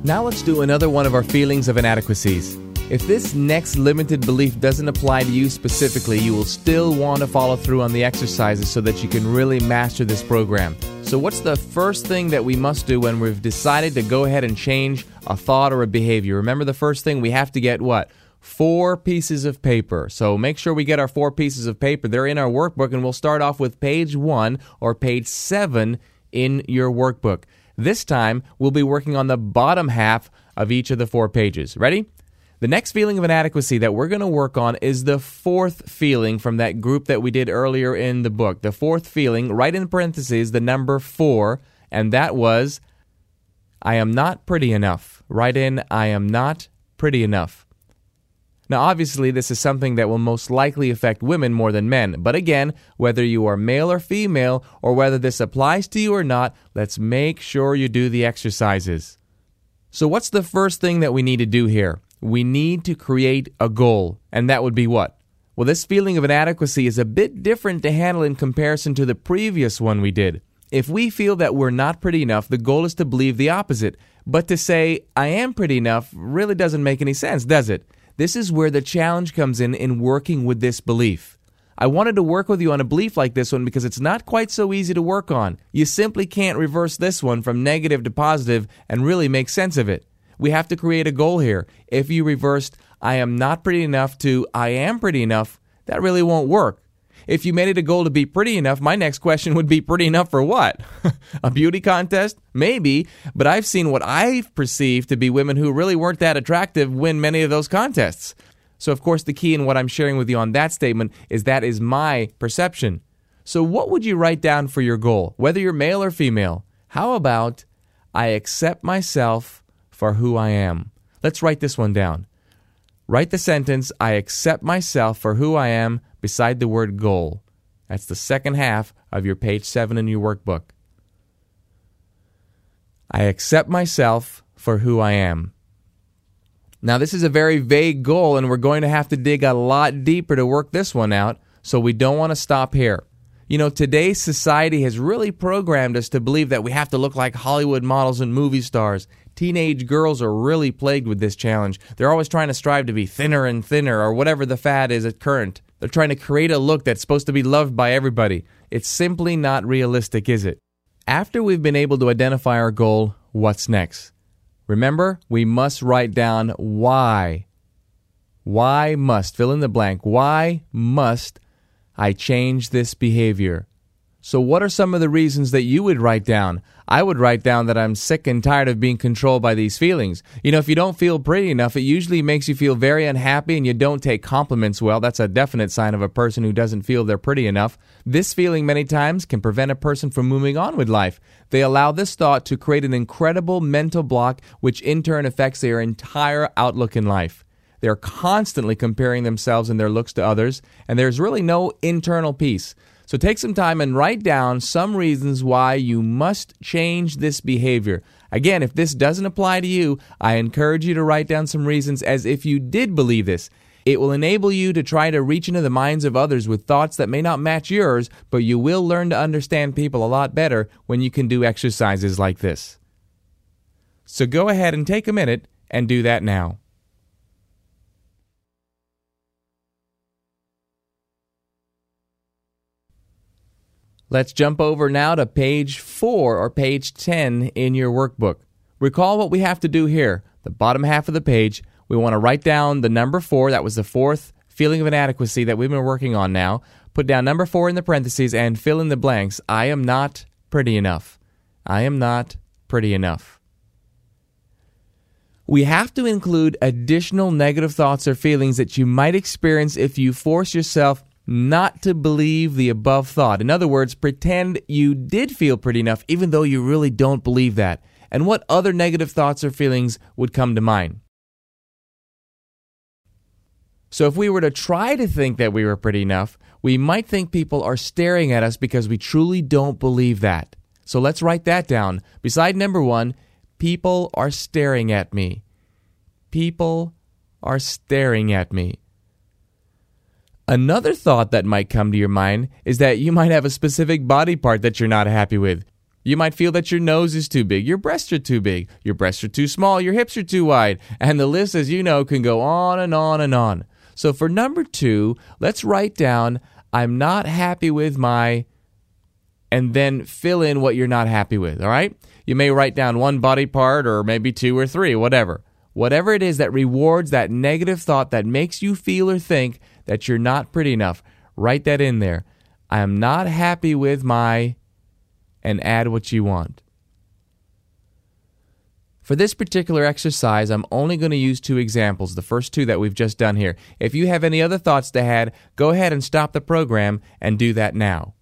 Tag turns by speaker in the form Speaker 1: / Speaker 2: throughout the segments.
Speaker 1: Now let's do another one of our feelings of inadequacies. If this next limited belief doesn't apply to you specifically, you will still want to follow through on the exercises so that you can really master this program. So what's the first thing that we must do when we've decided to go ahead and change a thought or a behavior? Remember, the first thing, we have to get what? 4 pieces of paper. So make sure we get our 4 pieces of paper. They're in our workbook, and we'll start off with page 1 or page 7 in your workbook. This time, we'll be working on the bottom half of each of the 4 pages. Ready? The next feeling of inadequacy that we're going to work on is the 4th feeling from that group that we did earlier in the book. The 4th feeling, right in parentheses, the number 4, and that was, I am not pretty enough. Write in, I am not pretty enough. Now, obviously, this is something that will most likely affect women more than men. But again, whether you are male or female, or whether this applies to you or not, let's make sure you do the exercises. So what's the first thing that we need to do here? We need to create a goal. And that would be what? Well, this feeling of inadequacy is a bit different to handle in comparison to the previous one we did. If we feel that we're not pretty enough, the goal is to believe the opposite. But to say, I am pretty enough, really doesn't make any sense, does it? This is where the challenge comes in working with this belief. I wanted to work with you on a belief like this one because it's not quite so easy to work on. You simply can't reverse this one from negative to positive and really make sense of it. We have to create a goal here. If you reversed, I am not pretty enough to I am pretty enough, that really won't work. If you made it a goal to be pretty enough, my next question would be pretty enough for what? A beauty contest? Maybe, but I've seen what I've perceived to be women who really weren't that attractive win many of those contests. So of course the key in what I'm sharing with you on that statement is that is my perception. So what would you write down for your goal, whether you're male or female? How about, I accept myself for who I am? Let's write this one down. Write the sentence, I accept myself for who I am, beside the word goal. That's the second half of your page 7 in your workbook. I accept myself for who I am. Now, this is a very vague goal, and we're going to have to dig a lot deeper to work this one out, so we don't want to stop here. You know, today's society has really programmed us to believe that we have to look like Hollywood models and movie stars. Teenage girls are really plagued with this challenge. They're always trying to strive to be thinner and thinner, or whatever the fad is at current. They're trying to create a look that's supposed to be loved by everybody. It's simply not realistic, is it? After we've been able to identify our goal, what's next? Remember, we must write down why. Why must, fill in the blank, why must I change this behavior? So what are some of the reasons that you would write down? I would write down that I'm sick and tired of being controlled by these feelings. You know, if you don't feel pretty enough, it usually makes you feel very unhappy, and you don't take compliments well. That's a definite sign of a person who doesn't feel they're pretty enough. This feeling many times can prevent a person from moving on with life. They allow this thought to create an incredible mental block, which in turn affects their entire outlook in life. They're constantly comparing themselves and their looks to others, and there's really no internal peace. So take some time and write down some reasons why you must change this behavior. Again, if this doesn't apply to you, I encourage you to write down some reasons as if you did believe this. It will enable you to try to reach into the minds of others with thoughts that may not match yours, but you will learn to understand people a lot better when you can do exercises like this. So go ahead and take a minute and do that now. Let's jump over now to page 4 or page 10 in your workbook. Recall what we have to do here. The bottom half of the page, we want to write down the number 4. That was the 4th feeling of inadequacy that we've been working on now. Put down number 4 in the parentheses and fill in the blanks. I am not pretty enough. I am not pretty enough. We have to include additional negative thoughts or feelings that you might experience if you force yourself not to believe the above thought. In other words, pretend you did feel pretty enough even though you really don't believe that. And what other negative thoughts or feelings would come to mind? So if we were to try to think that we were pretty enough, we might think people are staring at us because we truly don't believe that. So let's write that down. Beside number 1, people are staring at me. People are staring at me. Another thought that might come to your mind is that you might have a specific body part that you're not happy with. You might feel that your nose is too big, your breasts are too big, your breasts are too small, your hips are too wide, and the list, as you know, can go on and on and on. So for number 2, let's write down, I'm not happy with my, and then fill in what you're not happy with, all right? You may write down one body part or maybe 2 or 3, whatever. Whatever it is that rewards that negative thought that makes you feel or think that you're not pretty enough, write that in there. I am not happy with my, and add what you want. For this particular exercise, I'm only going to use 2 examples, the first 2 that we've just done here. If you have any other thoughts to add, go ahead and stop the program and do that now.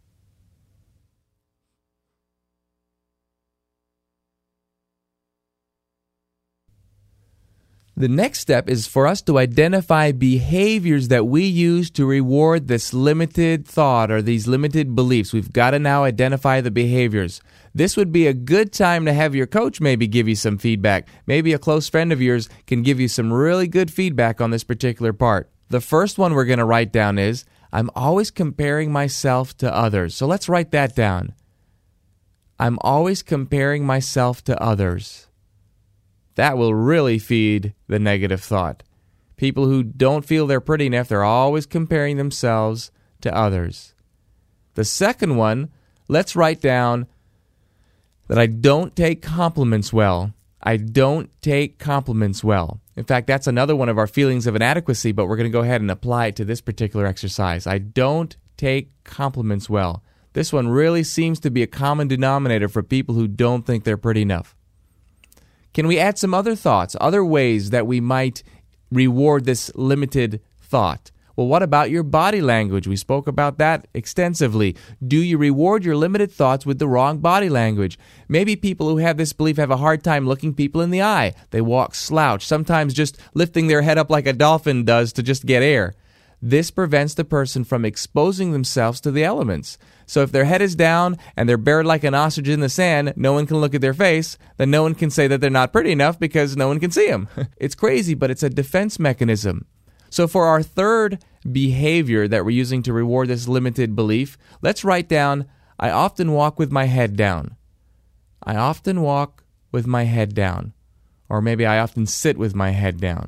Speaker 1: The next step is for us to identify behaviors that we use to reward this limited thought or these limited beliefs. We've got to now identify the behaviors. This would be a good time to have your coach maybe give you some feedback. Maybe a close friend of yours can give you some really good feedback on this particular part. The first one we're going to write down is, I'm always comparing myself to others. So let's write that down. I'm always comparing myself to others. That will really feed the negative thought. People who don't feel they're pretty enough, they're always comparing themselves to others. The second one, let's write down that I don't take compliments well. I don't take compliments well. In fact, that's another one of our feelings of inadequacy, but we're going to go ahead and apply it to this particular exercise. I don't take compliments well. This one really seems to be a common denominator for people who don't think they're pretty enough. Can we add some other thoughts, other ways that we might reward this limited thought? Well, what about your body language? We spoke about that extensively. Do you reward your limited thoughts with the wrong body language? Maybe people who have this belief have a hard time looking people in the eye. They walk slouched, sometimes just lifting their head up like a dolphin does to just get air. This prevents the person from exposing themselves to the elements. So if their head is down and they're buried like an ostrich in the sand, no one can look at their face, then no one can say that they're not pretty enough because no one can see them. It's crazy, but it's a defense mechanism. So for our third behavior that we're using to reward this limited belief, let's write down, I often walk with my head down. I often walk with my head down. Or maybe I often sit with my head down.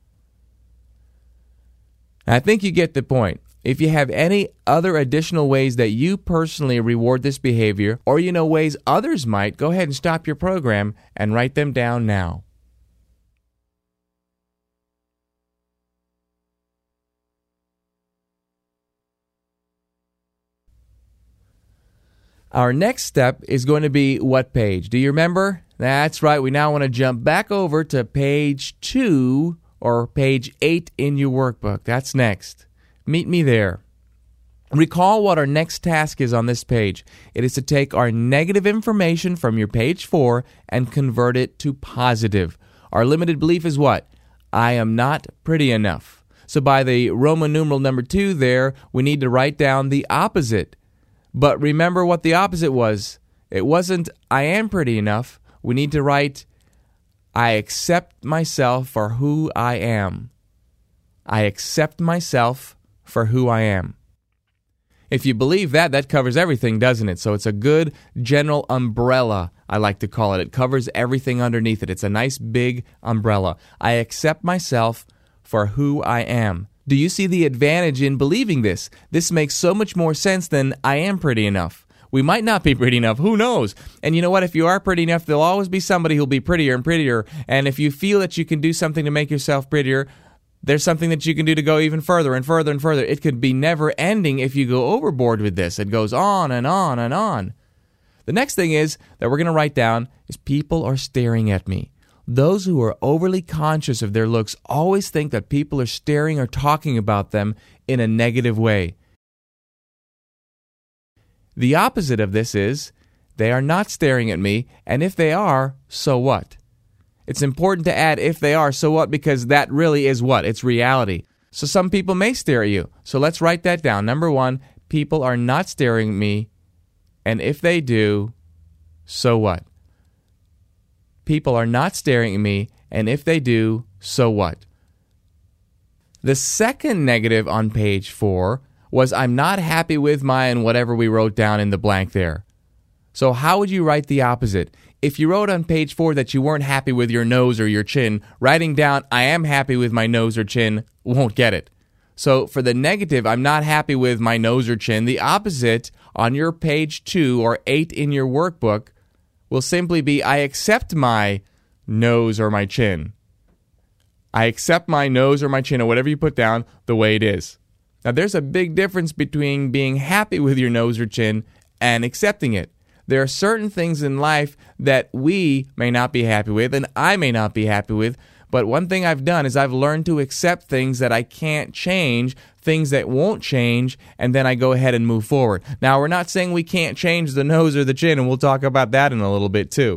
Speaker 1: I think you get the point. If you have any other additional ways that you personally reward this behavior, or you know ways others might, go ahead and stop your program and write them down now. Our next step is going to be what page? Do you remember? That's right. We now want to jump back over to page 2 or page 8 in your workbook. That's next. Meet me there. Recall what our next task is on this page. It is to take our negative information from your page 4 and convert it to positive. Our limited belief is what? I am not pretty enough. So by the Roman numeral number 2 there, we need to write down the opposite. But remember what the opposite was. It wasn't I am pretty enough. We need to write I accept myself for who I am. I accept myself for who I am. If you believe that, that covers everything, doesn't it? So it's a good general umbrella, I like to call it. It covers everything underneath it. It's a nice big umbrella. I accept myself for who I am. Do you see the advantage in believing this? This makes so much more sense than I am pretty enough. We might not be pretty enough. Who knows? And you know what? If you are pretty enough, there'll always be somebody who'll be prettier and prettier. And if you feel that you can do something to make yourself prettier, there's something that you can do to go even further and further and further. It could be never ending if you go overboard with this. It goes on and on and on. The next thing is that we're going to write down is people are staring at me. Those who are overly conscious of their looks always think that people are staring or talking about them in a negative way. The opposite of this is they are not staring at me, and if they are, so what? It's important to add if they are, so what, because that really is what? It's reality. So some people may stare at you. So let's write that down. Number 1, people are not staring at me, and if they do, so what? People are not staring at me, and if they do, so what? The second negative on page 4 was I'm not happy with my and whatever we wrote down in the blank there. So how would you write the opposite? If you wrote on page 4 that you weren't happy with your nose or your chin, writing down, I am happy with my nose or chin, won't get it. So for the negative, I'm not happy with my nose or chin, the opposite on your page 2 or 8 in your workbook will simply be, I accept my nose or my chin. I accept my nose or my chin or whatever you put down the way it is. Now there's a big difference between being happy with your nose or chin and accepting it. There are certain things in life that we may not be happy with and I may not be happy with, but one thing I've done is I've learned to accept things that I can't change, things that won't change, and then I go ahead and move forward. Now, we're not saying we can't change the nose or the chin, and we'll talk about that in a little bit too.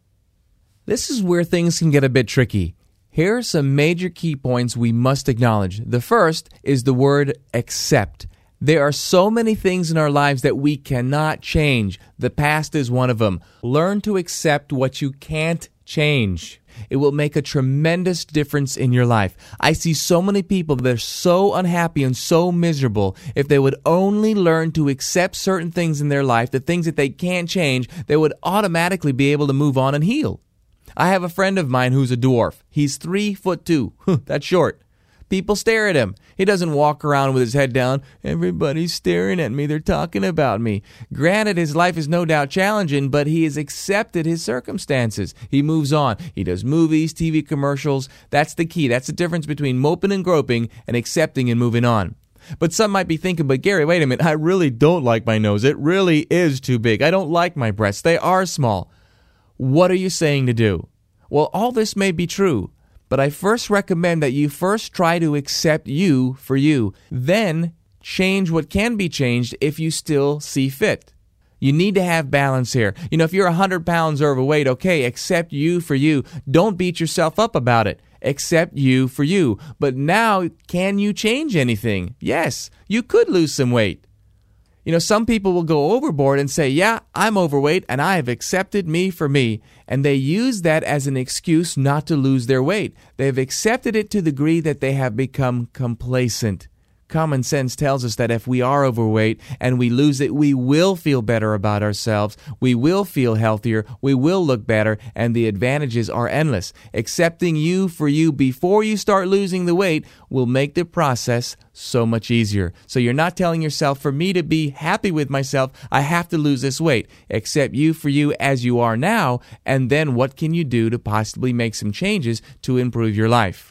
Speaker 1: This is where things can get a bit tricky. Here are some major key points we must acknowledge. The first is the word accept. There are so many things in our lives that we cannot change. The past is one of them. Learn to accept what you can't change. It will make a tremendous difference in your life. I see so many people that are so unhappy and so miserable. If they would only learn to accept certain things in their life, the things that they can't change, they would automatically be able to move on and heal. I have a friend of mine who's a dwarf. He's 3'2". That's short. People stare at him. He doesn't walk around with his head down. Everybody's staring at me. They're talking about me. Granted, his life is no doubt challenging, but he has accepted his circumstances. He moves on. He does movies, TV commercials. That's the key. That's the difference between moping and groping and accepting and moving on. But some might be thinking, but Gary, wait a minute. I really don't like my nose. It really is too big. I don't like my breasts. They are small. What are you saying to do? Well, all this may be true. But I first recommend that you first try to accept you for you. Then change what can be changed if you still see fit. You need to have balance here. If you're 100 pounds overweight, okay, accept you for you. Don't beat yourself up about it. Accept you for you. But now, can you change anything? Yes, you could lose some weight. Some people will go overboard and say, yeah, I'm overweight and I have accepted me for me. And they use that as an excuse not to lose their weight. They have accepted it to the degree that they have become complacent. Common sense tells us that if we are overweight and we lose it, we will feel better about ourselves, we will feel healthier, we will look better, and the advantages are endless. Accepting you for you before you start losing the weight will make the process so much easier. So you're not telling yourself, for me to be happy with myself, I have to lose this weight. Accept you for you as you are now, and then what can you do to possibly make some changes to improve your life?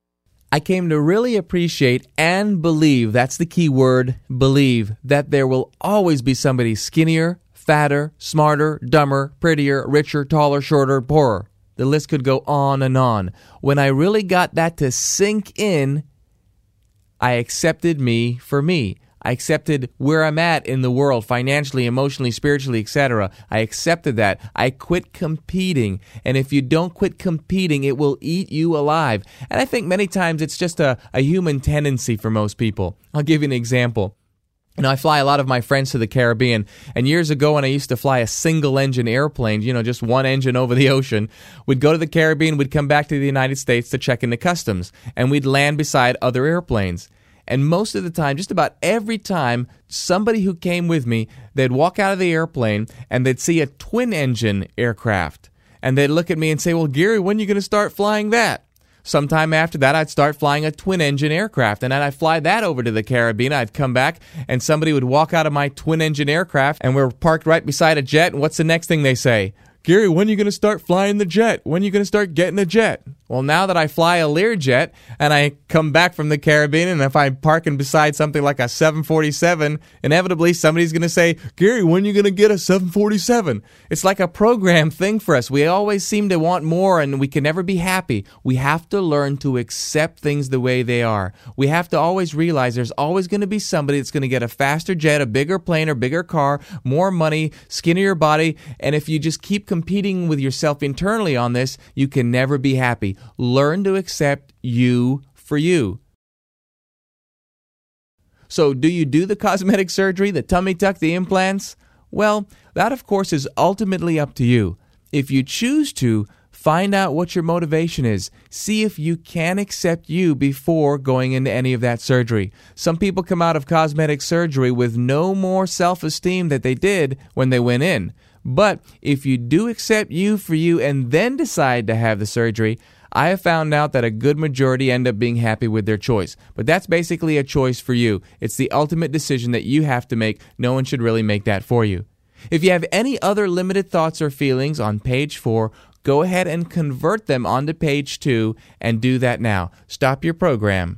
Speaker 1: I came to really appreciate and believe, that's the key word, believe, that there will always be somebody skinnier, fatter, smarter, dumber, prettier, richer, taller, shorter, poorer. The list could go on and on. When I really got that to sink in, I accepted me for me. I accepted where I'm at in the world, financially, emotionally, spiritually, etc. I accepted that. I quit competing. And if you don't quit competing, it will eat you alive. And I think many times it's just a human tendency for most people. I'll give you an example. I fly a lot of my friends to the Caribbean, and years ago when I used to fly a single-engine airplane, just one engine over the ocean, we'd go to the Caribbean, we'd come back to the United States to check into customs, and we'd land beside other airplanes. And most of the time, just about every time, somebody who came with me, they'd walk out of the airplane and they'd see a twin-engine aircraft. And they'd look at me and say, well, Gary, when are you going to start flying that? Sometime after that, I'd start flying a twin-engine aircraft. And then I'd fly that over to the Caribbean. I'd come back and somebody would walk out of my twin-engine aircraft and we're parked right beside a jet. And what's the next thing they say? Gary, when are you going to start flying the jet? When are you going to start getting a jet? Well, now that I fly a Learjet and I come back from the Caribbean, and if I'm parking beside something like a 747, inevitably somebody's going to say, Gary, when are you going to get a 747? It's like a program thing for us. We always seem to want more and we can never be happy. We have to learn to accept things the way they are. We have to always realize there's always going to be somebody that's going to get a faster jet, a bigger plane or bigger car, more money, skinnier body, and if you just keep competing with yourself internally on this, you can never be happy. Learn to accept you for you. So, do you do the cosmetic surgery, the tummy tuck, the implants? Well, that of course is ultimately up to you. If you choose to, find out what your motivation is. See if you can accept you before going into any of that surgery. Some people come out of cosmetic surgery with no more self-esteem that they did when they went in. But if you do accept you for you and then decide to have the surgery, I have found out that a good majority end up being happy with their choice. But that's basically a choice for you. It's the ultimate decision that you have to make. No one should really make that for you. If you have any other limited thoughts or feelings on page 4, go ahead and convert them onto page 2 and do that now. Stop your program.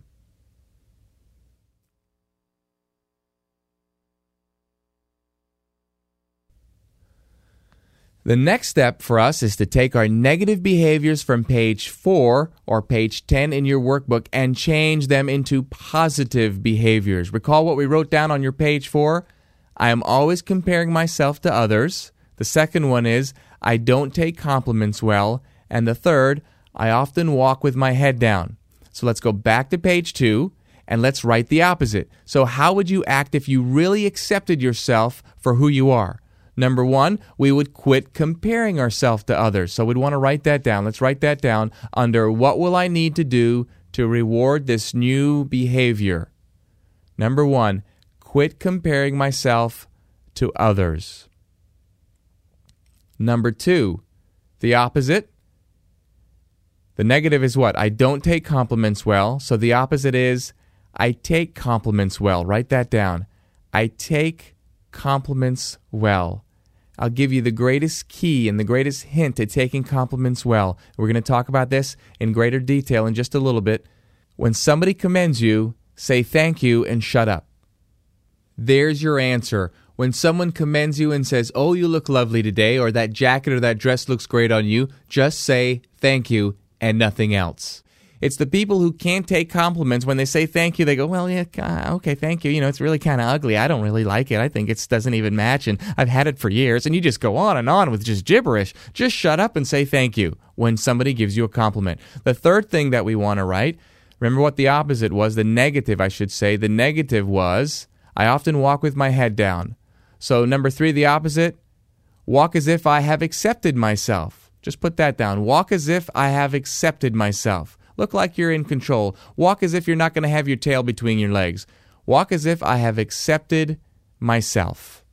Speaker 1: The next step for us is to take our negative behaviors from page 4 or page 10 in your workbook and change them into positive behaviors. Recall what we wrote down on your page 4? I am always comparing myself to others. The second one is, I don't take compliments well. And the third, I often walk with my head down. So let's go back to page 2 and let's write the opposite. So how would you act if you really accepted yourself for who you are? Number 1, we would quit comparing ourselves to others. So we'd want to write that down. Let's write that down under what will I need to do to reward this new behavior. Number 1, quit comparing myself to others. Number 2, the opposite. The negative is what? I don't take compliments well. So the opposite is I take compliments well. Write that down. I take compliments well. I'll give you the greatest key and the greatest hint to taking compliments well. We're going to talk about this in greater detail in just a little bit. When somebody commends you, say thank you and shut up. There's your answer. When someone commends you and says, oh, you look lovely today, or that jacket or that dress looks great on you, just say thank you and nothing else. It's the people who can't take compliments. When they say thank you, they go, well, yeah, okay, thank you. You know, it's really kind of ugly. I don't really like it. I think it doesn't even match, and I've had it for years. And you just go on and on with just gibberish. Just shut up and say thank you when somebody gives you a compliment. The third thing that we want to write, remember what the opposite was, the negative, I should say. The negative was, I often walk with my head down. So number 3, the opposite, walk as if I have accepted myself. Just put that down. Walk as if I have accepted myself. Look like you're in control. Walk as if you're not going to have your tail between your legs. Walk as if I have accepted myself.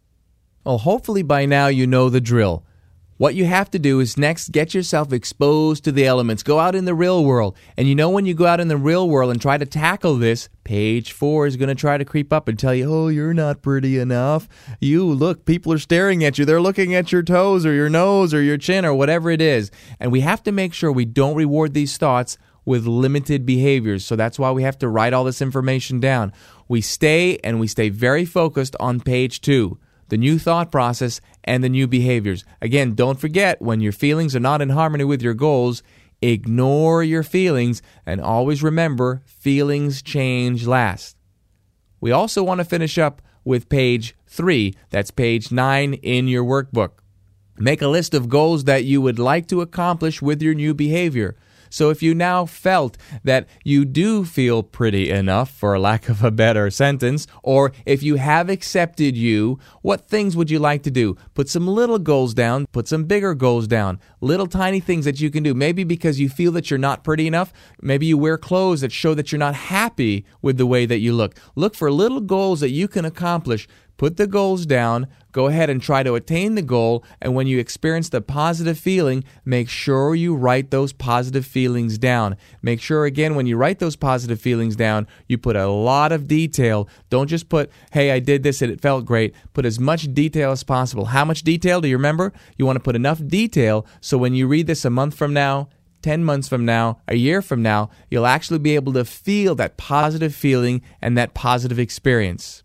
Speaker 1: Well, hopefully by now you know the drill. What you have to do is next get yourself exposed to the elements. Go out in the real world. And you know when you go out in the real world and try to tackle this, page 4 is going to try to creep up and tell you, oh, you're not pretty enough. Look, people are staring at you. They're looking at your toes or your nose or your chin or whatever it is. And we have to make sure we don't reward these thoughts with limited behaviors. So that's why we have to write all this information down. We stay very focused on page 2. The new thought process and the new behaviors. Again, don't forget, when your feelings are not in harmony with your goals, ignore your feelings and always remember, feelings change last. We also want to finish up with page 3. That's page 9 in your workbook. Make a list of goals that you would like to accomplish with your new behavior. So if you now felt that you do feel pretty enough, for lack of a better sentence, or if you have accepted you, what things would you like to do? Put some little goals down, put some bigger goals down, little tiny things that you can do. Maybe because you feel that you're not pretty enough, maybe you wear clothes that show that you're not happy with the way that you look. Look for little goals that you can accomplish. Put the goals down, go ahead and try to attain the goal, and when you experience the positive feeling, make sure you write those positive feelings down. Make sure, again, when you write those positive feelings down, you put a lot of detail. Don't just put, hey, I did this and it felt great. Put as much detail as possible. How much detail do you remember? You want to put enough detail so when you read this a month from now, 10 months from now, a year from now, you'll actually be able to feel that positive feeling and that positive experience.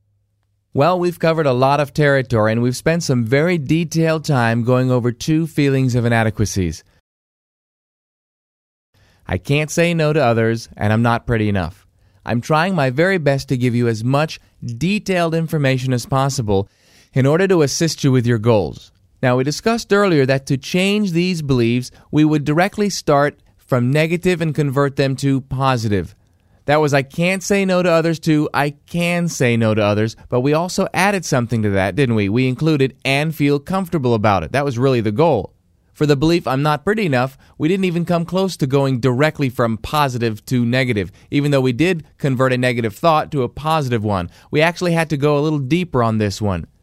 Speaker 1: Well, we've covered a lot of territory, and we've spent some very detailed time going over 2 feelings of inadequacies. I can't say no to others, and I'm not pretty enough. I'm trying my very best to give you as much detailed information as possible in order to assist you with your goals. Now, we discussed earlier that to change these beliefs, we would directly start from negative and convert them to positive. That was I can't say no to others to I can say no to others, but we also added something to that, didn't we? We included and feel comfortable about it. That was really the goal. For the belief I'm not pretty enough, we didn't even come close to going directly from positive to negative, even though we did convert a negative thought to a positive one. We actually had to go a little deeper on this one.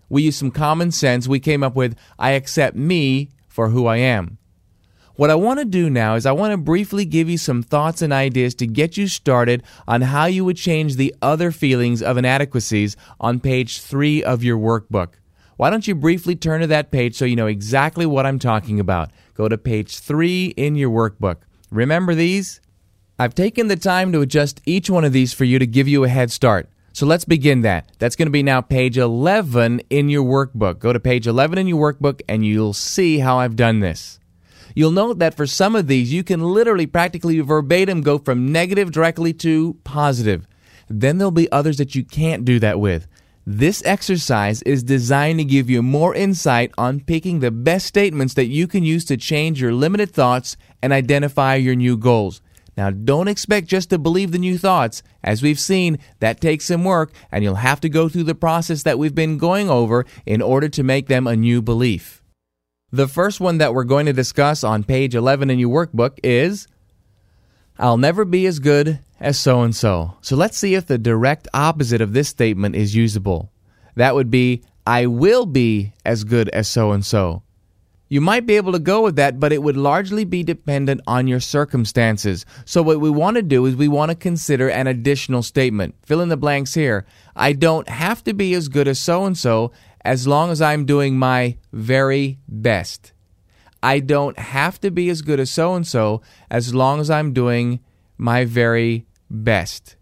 Speaker 1: We used some common sense. We came up with, I accept me for who I am. What I want to do now is I want to briefly give you some thoughts and ideas to get you started on how you would change the other feelings of inadequacies on page 3 of your workbook. Why don't you briefly turn to that page so you know exactly what I'm talking about? Go to page 3 in your workbook. Remember these? I've taken the time to adjust each one of these for you to give you a head start. So let's begin that. That's going to be now page 11 in your workbook. Go to page 11 in your workbook and you'll see how I've done this. You'll note that for some of these, you can literally practically verbatim go from negative directly to positive. Then there'll be others that you can't do that with. This exercise is designed to give you more insight on picking the best statements that you can use to change your limited thoughts and identify your new goals. Now, don't expect just to believe the new thoughts. As we've seen, that takes some work, and you'll have to go through the process that we've been going over in order to make them a new belief. The first one that we're going to discuss on page 11 in your workbook is, I'll never be as good as so-and-so. So let's see if the direct opposite of this statement is usable. That would be, I will be as good as so-and-so. You might be able to go with that, but it would largely be dependent on your circumstances. So what we want to do is we want to consider an additional statement. Fill in the blanks here. I don't have to be as good as so-and-so as long as I'm doing my very best. I don't have to be as good as so-and-so as long as I'm doing my very best.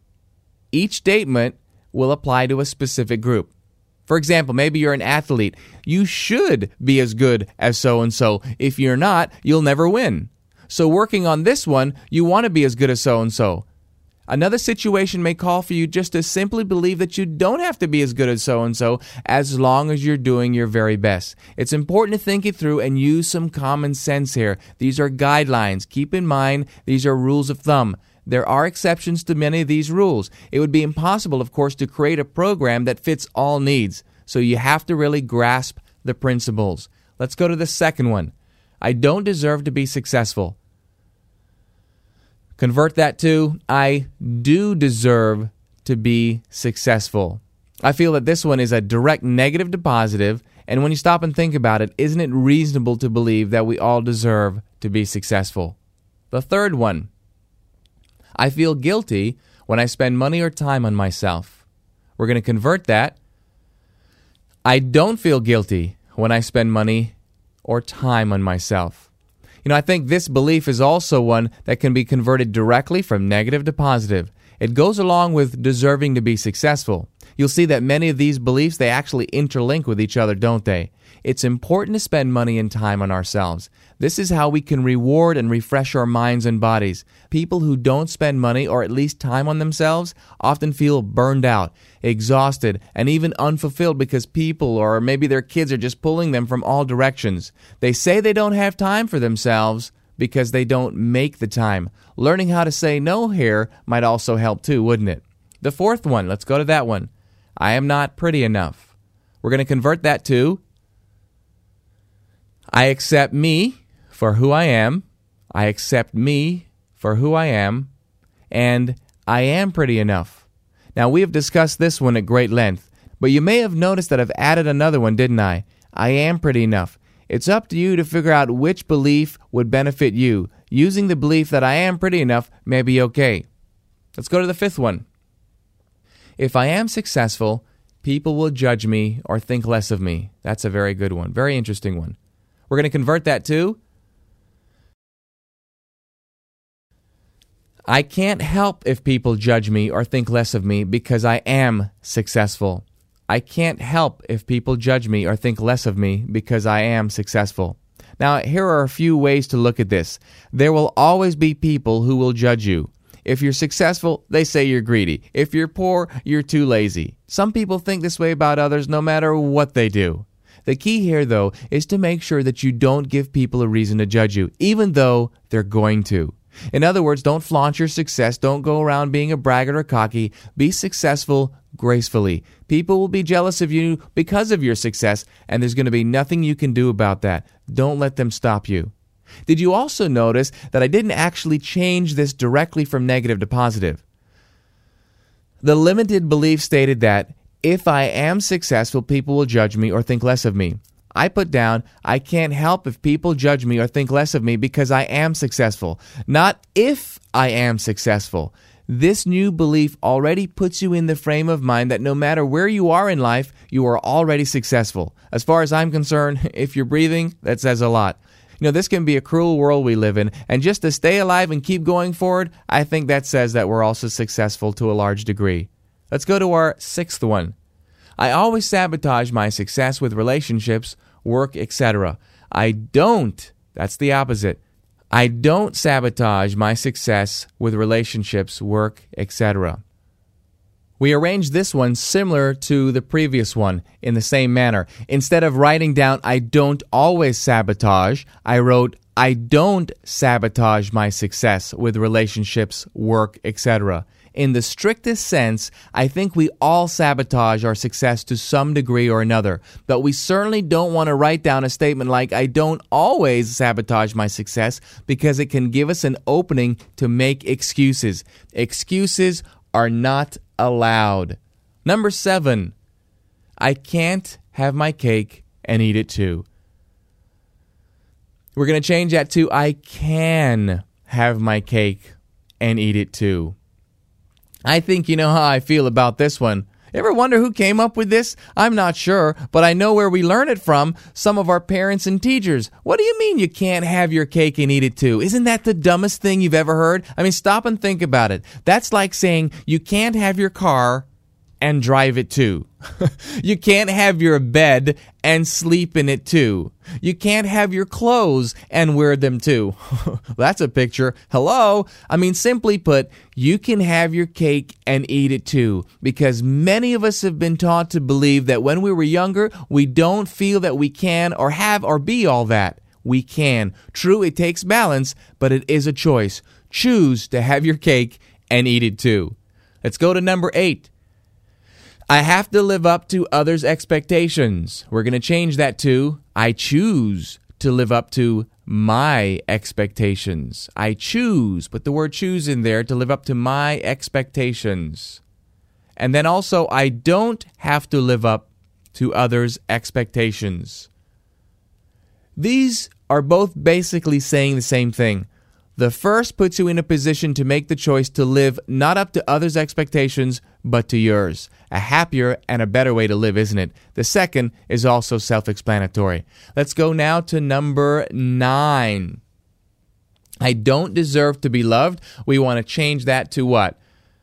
Speaker 1: Each statement will apply to a specific group. For example, maybe you're an athlete. You should be as good as so-and-so. If you're not, you'll never win. So working on this one, you want to be as good as so-and-so. Another situation may call for you just to simply believe that you don't have to be as good as so-and-so as long as you're doing your very best. It's important to think it through and use some common sense here. These are guidelines. Keep in mind, these are rules of thumb. There are exceptions to many of these rules. It would be impossible, of course, to create a program that fits all needs. So you have to really grasp the principles. Let's go to the second one. I don't deserve to be successful. Convert that to, I do deserve to be successful. I feel that this one is a direct negative to positive, and when you stop and think about it, isn't it reasonable to believe that we all deserve to be successful? The third one. I feel guilty when I spend money or time on myself. We're going to convert that. I don't feel guilty when I spend money or time on myself. I think this belief is also one that can be converted directly from negative to positive. It goes along with deserving to be successful. You'll see that many of these beliefs, they actually interlink with each other, don't they? It's important to spend money and time on ourselves. This is how we can reward and refresh our minds and bodies. People who don't spend money or at least time on themselves often feel burned out, exhausted, and even unfulfilled because people or maybe their kids are just pulling them from all directions. They say they don't have time for themselves because they don't make the time. Learning how to say no here might also help too, wouldn't it? The fourth one, let's go to that one. I am not pretty enough. We're going to convert that to, I accept me for who I am. I accept me for who I am. And I am pretty enough. Now, we have discussed this one at great length, but you may have noticed that I've added another one, didn't I? I am pretty enough. It's up to you to figure out which belief would benefit you. Using the belief that I am pretty enough may be okay. Let's go to the fifth one. If I am successful, people will judge me or think less of me. That's a very good one. Very interesting one. We're going to convert that to, I can't help if people judge me or think less of me because I am successful. I can't help if people judge me or think less of me because I am successful. Now, here are a few ways to look at this. There will always be people who will judge you. If you're successful, they say you're greedy. If you're poor, you're too lazy. Some people think this way about others no matter what they do. The key here, though, is to make sure that you don't give people a reason to judge you, even though they're going to. In other words, don't flaunt your success. Don't go around being a braggart or cocky. Be successful gracefully. People will be jealous of you because of your success, and there's going to be nothing you can do about that. Don't let them stop you. Did you also notice that I didn't actually change this directly from negative to positive? The limited belief stated that if I am successful, people will judge me or think less of me. I put down, I can't help if people judge me or think less of me because I am successful, not if I am successful. This new belief already puts you in the frame of mind that no matter where you are in life, you are already successful. As far as I'm concerned, if you're breathing, that says a lot. This can be a cruel world we live in, and just to stay alive and keep going forward, I think that says that we're also successful to a large degree. Let's go to our sixth one. I always sabotage my success with relationships, work, etc. That's the opposite. I don't sabotage my success with relationships, work, etc. We arranged this one similar to the previous one in the same manner. Instead of writing down, I don't always sabotage, I wrote, I don't sabotage my success with relationships, work, etc. In the strictest sense, I think we all sabotage our success to some degree or another, but we certainly don't want to write down a statement like, I don't always sabotage my success, because it can give us an opening to make excuses. Excuses are not allowed. Number 7, I can't have my cake and eat it too. We're going to change that to I can have my cake and eat it too. I think you know how I feel about this one. Ever wonder who came up with this? I'm not sure, but I know where we learn it from, some of our parents and teachers. What do you mean you can't have your cake and eat it too? Isn't that the dumbest thing you've ever heard? I mean, stop and think about it. That's like saying you can't have your car and drive it too. You can't have your bed and sleep in it too. You can't have your clothes and wear them too. That's a picture. Hello? I mean, simply put, you can have your cake and eat it too, because many of us have been taught to believe that when we were younger, we don't feel that we can or have or be all that. We can. True, it takes balance, but it is a choice. Choose to have your cake and eat it too. Let's go to number 8. I have to live up to others' expectations. We're going to change that to I choose to live up to my expectations. I choose, put the word choose in there, to live up to my expectations. And then also, I don't have to live up to others' expectations. These are both basically saying the same thing. The first puts you in a position to make the choice to live not up to others' expectations, but to yours. A happier and a better way to live, isn't it? The second is also self-explanatory. Let's go now to number 9. I don't deserve to be loved. We want to change that to what?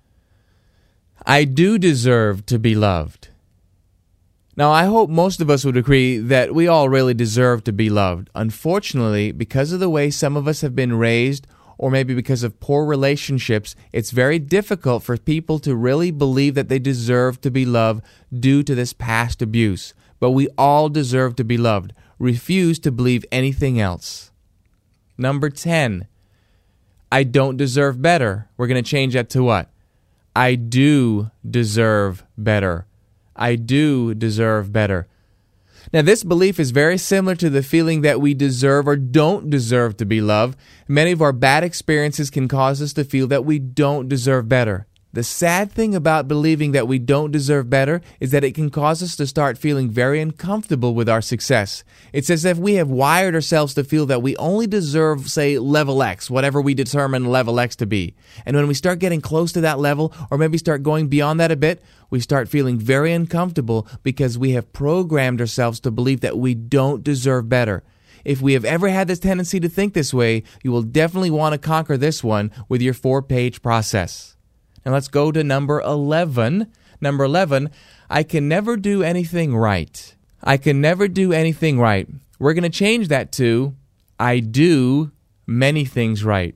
Speaker 1: I do deserve to be loved. Now, I hope most of us would agree that we all really deserve to be loved. Unfortunately, because of the way some of us have been raised, or maybe because of poor relationships, it's very difficult for people to really believe that they deserve to be loved due to this past abuse. But we all deserve to be loved. Refuse to believe anything else. Number 10, I don't deserve better. We're going to change that to what? I do deserve better. I do deserve better. Now, this belief is very similar to the feeling that we deserve or don't deserve to be loved. Many of our bad experiences can cause us to feel that we don't deserve better. The sad thing about believing that we don't deserve better is that it can cause us to start feeling very uncomfortable with our success. It's as if we have wired ourselves to feel that we only deserve, say, level X, whatever we determine level X to be. And when we start getting close to that level, or maybe start going beyond that a bit, we start feeling very uncomfortable because we have programmed ourselves to believe that we don't deserve better. If we have ever had this tendency to think this way, you will definitely want to conquer this one with your 4-page process. Now let's go to number 11. Number 11, I can never do anything right. I can never do anything right. We're going to change that to I do many things right.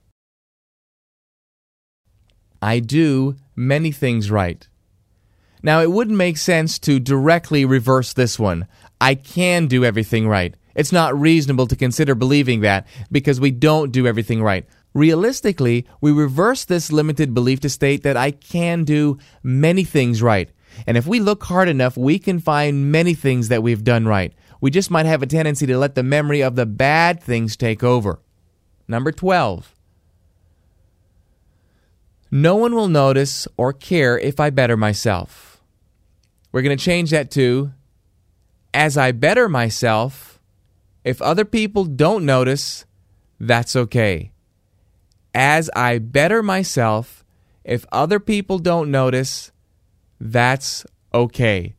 Speaker 1: I do many things right. Now, it wouldn't make sense to directly reverse this one. I can do everything right. It's not reasonable to consider believing that because we don't do everything right. Realistically, we reverse this limited belief to state that I can do many things right. And if we look hard enough, we can find many things that we've done right. We just might have a tendency to let the memory of the bad things take over. Number 12. No one will notice or care if I better myself. We're going to change that to, as I better myself, if other people don't notice, that's okay. As I better myself, if other people don't notice, that's okay.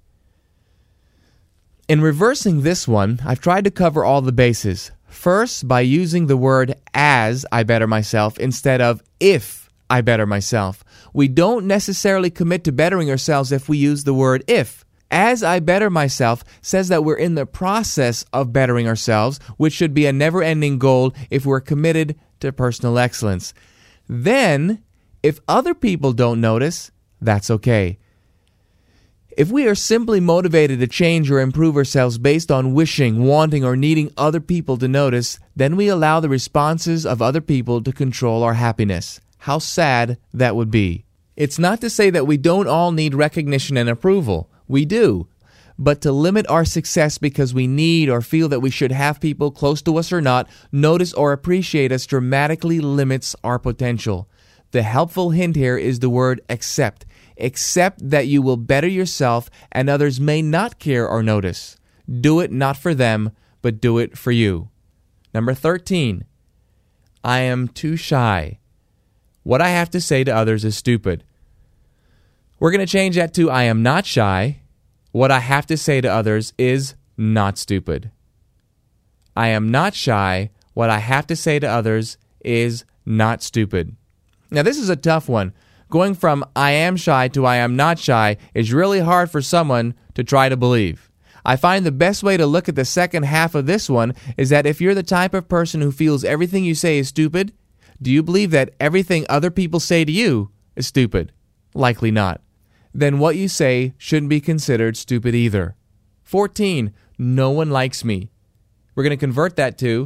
Speaker 1: In reversing this one, I've tried to cover all the bases. First, by using the word as I better myself instead of if I better myself. We don't necessarily commit to bettering ourselves if we use the word if. As I better myself says that we're in the process of bettering ourselves, which should be a never-ending goal if we're committed to personal excellence. Then, if other people don't notice, that's okay. If we are simply motivated to change or improve ourselves based on wishing, wanting, or needing other people to notice, then we allow the responses of other people to control our happiness. How sad that would be. It's not to say that we don't all need recognition and approval. We do. But to limit our success because we need or feel that we should have people, close to us or not, notice or appreciate us dramatically limits our potential. The helpful hint here is the word accept. Accept that you will better yourself and others may not care or notice. Do it not for them, but do it for you. Number 13, I am too shy. What I have to say to others is stupid. We're going to change that to I am not shy. What I have to say to others is not stupid. I am not shy. What I have to say to others is not stupid. Now, this is a tough one. Going from I am shy to I am not shy is really hard for someone to try to believe. I find the best way to look at the second half of this one is that if you're the type of person who feels everything you say is stupid, do you believe that everything other people say to you is stupid? Likely not. Then what you say shouldn't be considered stupid either. 14, no one likes me. We're going to convert that to,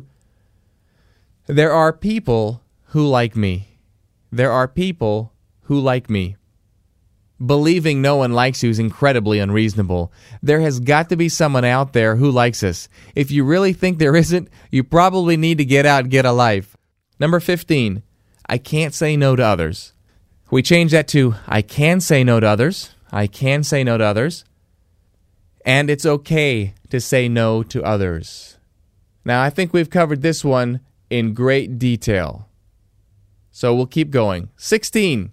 Speaker 1: there are people who like me. There are people who like me. Believing no one likes you is incredibly unreasonable. There has got to be someone out there who likes us. If you really think there isn't, you probably need to get out and get a life. Number 15, I can't say no to others. We change that to I can say no to others. I can say no to others. And it's okay to say no to others. Now, I think we've covered this one in great detail. So we'll keep going. 16.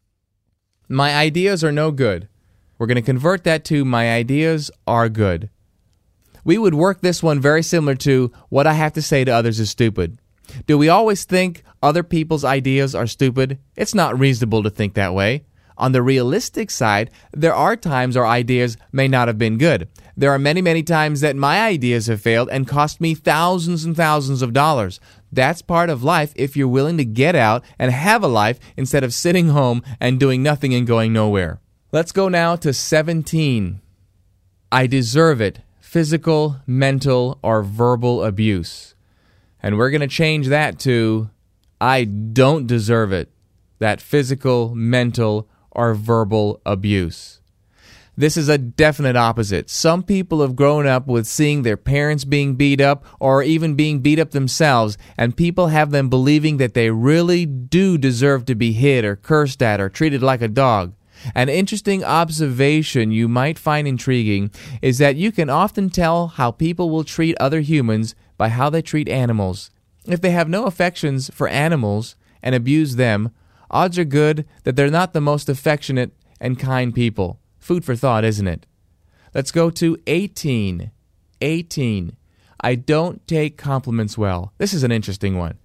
Speaker 1: My ideas are no good. We're going to convert that to my ideas are good. We would work this one very similar to what I have to say to others is stupid. Do we always think other people's ideas are stupid? It's not reasonable to think that way. On the realistic side, there are times our ideas may not have been good. There are many, many times that my ideas have failed and cost me thousands and thousands of dollars. That's part of life if you're willing to get out and have a life instead of sitting home and doing nothing and going nowhere. Let's go now to 17. I deserve it. Physical, mental, or verbal abuse. And we're going to change that to I don't deserve it. That physical, mental, or verbal abuse. This is a definite opposite. Some people have grown up with seeing their parents being beat up or even being beat up themselves, and people have them believing that they really do deserve to be hit or cursed at or treated like a dog. An interesting observation you might find intriguing is that you can often tell how people will treat other humans by how they treat animals. If they have no affections for animals and abuse them, odds are good that they're not the most affectionate and kind people. Food for thought, isn't it? Let's go to 18. 18. I don't take compliments well. This is an interesting one.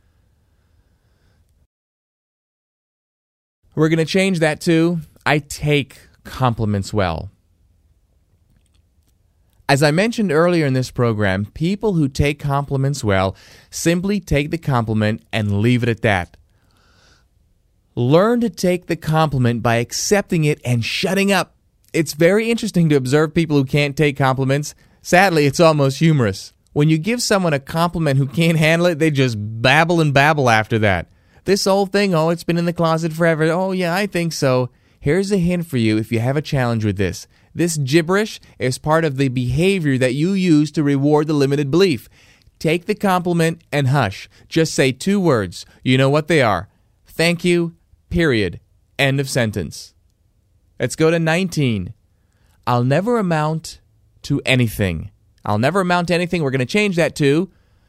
Speaker 1: We're going to change that to I take compliments well. As I mentioned earlier in this program, people who take compliments well simply take the compliment and leave it at that. Learn to take the compliment by accepting it and shutting up. It's very interesting to observe people who can't take compliments. Sadly, it's almost humorous. When you give someone a compliment who can't handle it, they just babble and babble after that. This old thing, oh, it's been in the closet forever. Oh, yeah, I think so. Here's a hint for you if you have a challenge with this. This gibberish is part of the behavior that you use to reward the limited belief. Take the compliment and hush. Just say 2 words. You know what they are. Thank you, period. End of sentence. Let's go to 19. I'll never amount to anything. I'll never amount to anything. We're going to change that to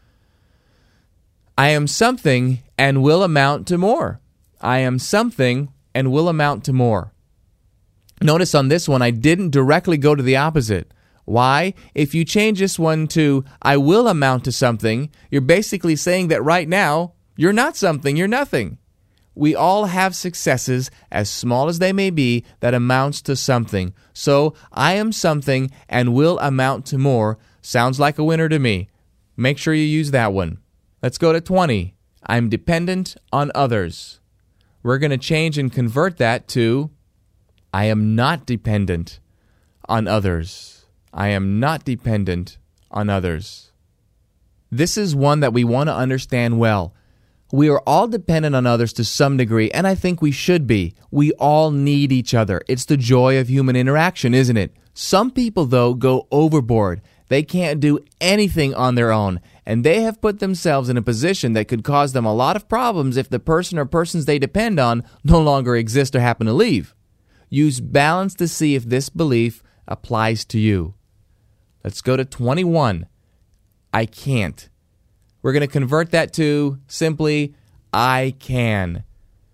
Speaker 1: I am something and will amount to more. I am something and will amount to more. Notice on this one, I didn't directly go to the opposite. Why? If you change this one to I will amount to something, you're basically saying that right now, you're not something, you're nothing. We all have successes, as small as they may be, that amounts to something. So, I am something and will amount to more. Sounds like a winner to me. Make sure you use that one. Let's go to 20. I'm dependent on others. We're going to change and convert that to I am not dependent on others. I am not dependent on others. This is one that we want to understand well. We are all dependent on others to some degree, and I think we should be. We all need each other. It's the joy of human interaction, isn't it? Some people, though, go overboard. They can't do anything on their own, and they have put themselves in a position that could cause them a lot of problems if the person or persons they depend on no longer exist or happen to leave. Use balance to see if this belief applies to you. Let's go to 21. I can't. We're going to convert that to simply, I can.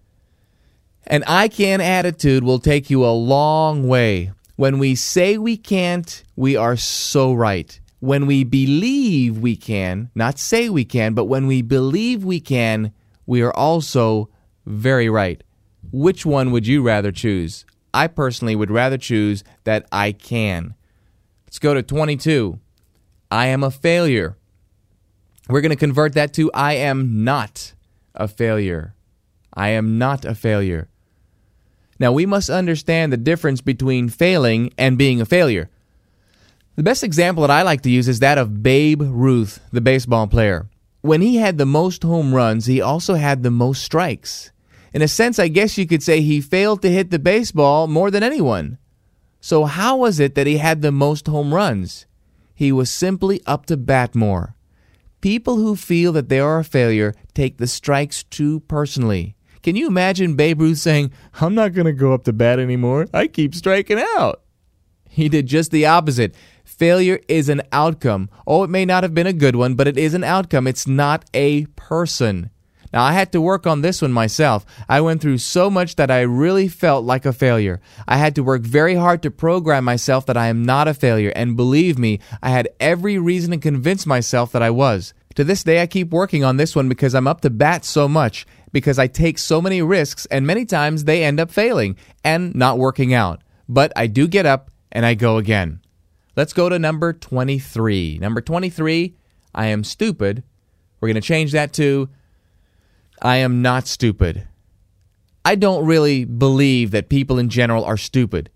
Speaker 1: An I can attitude will take you a long way. When we say we can't, we are so right. When we believe we can, not say we can, but when we believe we can, we are also very right. Which one would you rather choose? I personally would rather choose that I can. Let's go to 22. I am a failure. We're going to convert that to I am not a failure. I am not a failure. Now, we must understand the difference between failing and being a failure. The best example that I like to use is that of Babe Ruth, the baseball player. When he had the most home runs, he also had the most strikes. In a sense, I guess you could say he failed to hit the baseball more than anyone. So how was it that he had the most home runs? He was simply up to bat more. People who feel that they are a failure take the strikes too personally. Can you imagine Babe Ruth saying, I'm not going to go up to bat anymore. I keep striking out. He did just the opposite. Failure is an outcome. Oh, it may not have been a good one, but it is an outcome. It's not a person. Now, I had to work on this one myself. I went through so much that I really felt like a failure. I had to work very hard to program myself that I am not a failure. And believe me, I had every reason to convince myself that I was. To this day, I keep working on this one because I'm up to bat so much, because I take so many risks, and many times they end up failing and not working out. But I do get up and I go again. Let's go to number 23. Number 23, I am stupid. We're going to change that to I am not stupid. I don't really believe that people in general are stupid.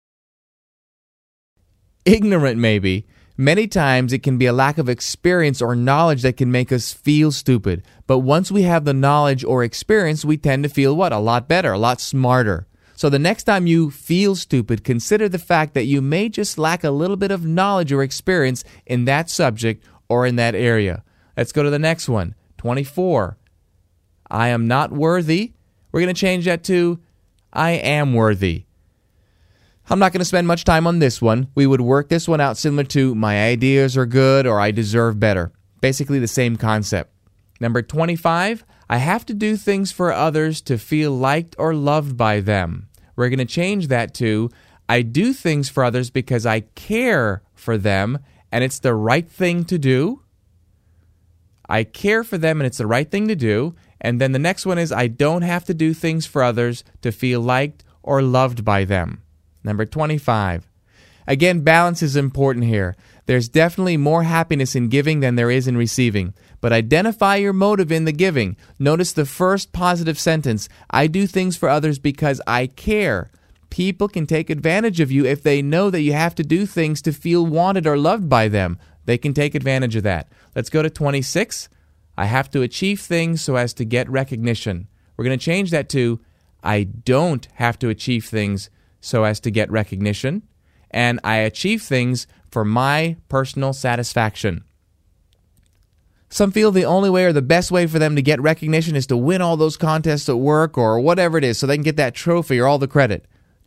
Speaker 1: Ignorant, maybe. Many times it can be a lack of experience or knowledge that can make us feel stupid. But once we have the knowledge or experience, we tend to feel what? A lot better, a lot smarter. So the next time you feel stupid, consider the fact that you may just lack a little bit of knowledge or experience in that subject or in that area. Let's go to the next one. 24. I am not worthy. We're going to change that to I am worthy. I'm not going to spend much time on this one. We would work this one out similar to my ideas are good or I deserve better. Basically the same concept. Number 25, I have to do things for others to feel liked or loved by them. We're going to change that to I do things for others because I care for them and it's the right thing to do. I care for them and it's the right thing to do. And then the next one is I don't have to do things for others to feel liked or loved by them. Number 25. Again, balance is important here. There's definitely more happiness in giving than there is in receiving. But identify your motive in the giving. Notice the first positive sentence. I do things for others because I care. People can take advantage of you if they know that you have to do things to feel wanted or loved by them. They can take advantage of that. Let's go to 26. I have to achieve things so as to get recognition. We're going to change that to I don't have to achieve things so as to get recognition, and I achieve things for my personal satisfaction. Some feel the only way or the best way for them to get recognition is to win all those contests at work or whatever it is so they can get that trophy or all the credit.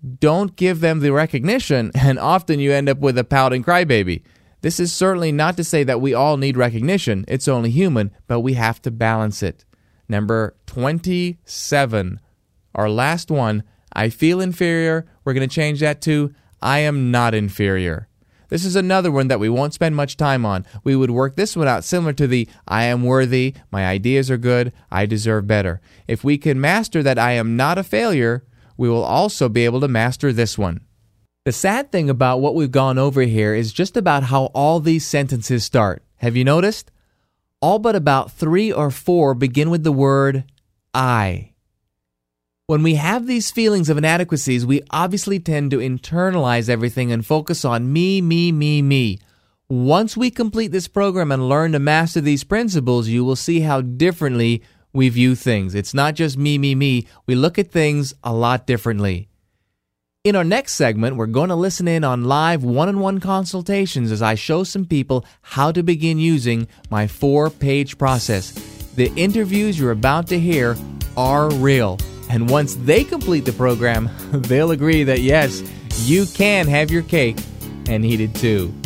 Speaker 1: don't give them the recognition, and often you end up with a pouting crybaby. This is certainly not to say that we all need recognition. It's only human, but we have to balance it. Number 27, our last one, I feel inferior. We're going to change that to I am not inferior. This is another one that we won't spend much time on. We would work this one out similar to the I am worthy, my ideas are good, I deserve better. If we can master that I am not a failure, we will also be able to master this one. The sad thing about what we've gone over here is just about how all these sentences start. Have you noticed? All but about 3 or 4 begin with the word I. When we have these feelings of inadequacies, we obviously tend to internalize everything and focus on me, me, me, me. Once we complete this program and learn to master these principles, you will see how differently we view things. It's not just me, me, me. We look at things a lot differently. In our next segment, we're going to listen in on live one-on-one consultations as I show some people how to begin using my 4-page process. The interviews you're about to hear are real. And once they complete the program, they'll agree that yes, you can have your cake and eat it too.